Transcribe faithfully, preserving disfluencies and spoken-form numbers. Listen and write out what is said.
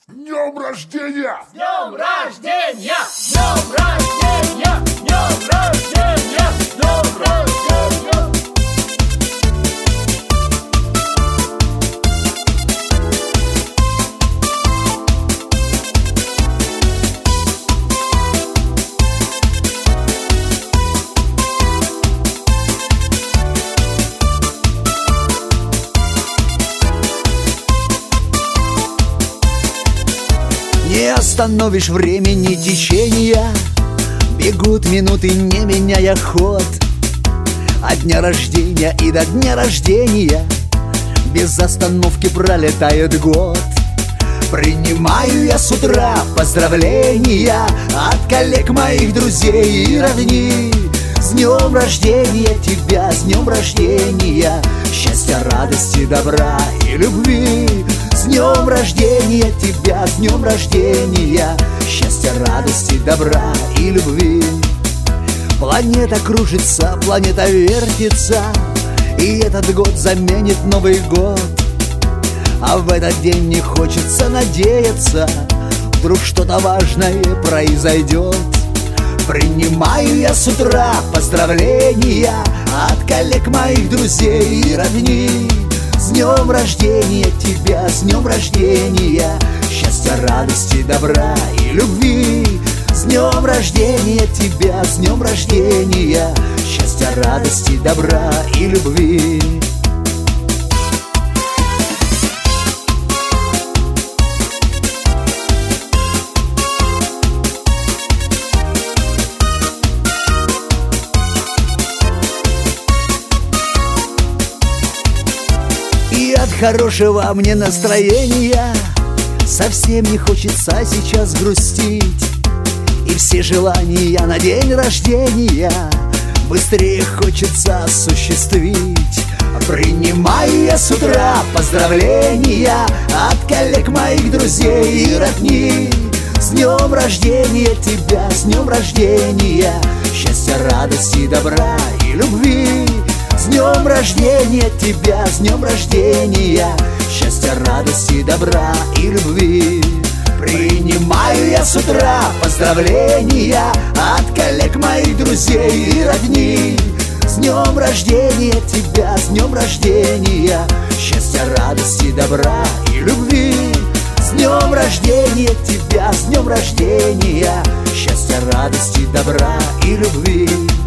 Днем рождения! С днем рождения! С днем рождения! С днем рождения! С днем рождения! Не остановишь времени течения, бегут минуты, не меняя ход. От дня рождения и до дня рождения без остановки пролетает год. Принимаю я с утра поздравления от коллег, моих друзей и родни. С днем рождения тебя, с днем рождения, счастья, радости, добра и любви. С днем рождения тебя, с днем рождения, счастья, радости, добра и любви. Планета кружится, планета вертится, и этот год заменит Новый год. А в этот день не хочется надеяться, вдруг что-то важное произойдет. Принимаю я с утра поздравления от коллег, моих друзей и родни. С днем рождения тебя, с днем рождения, счастья, радости, добра и любви. С днем рождения тебя, с днем рождения, счастья, радости, добра и любви. И от хорошего мне настроения совсем не хочется сейчас грустить. И все желания на день рождения быстрее хочется осуществить. Принимаю я с утра поздравления от коллег, моих друзей и родни. С днем рождения тебя, с днем рождения, счастья, радости, добра и любви. С днем рождения тебя, с днем рождения, счастья, радости, добра и любви. Принимаю я с утра поздравления от коллег, моих друзей и родни. С днем рождения тебя, с днем рождения, счастья, радости, добра и любви. С днем рождения тебя, с днем рождения, счастья, радости, добра и любви.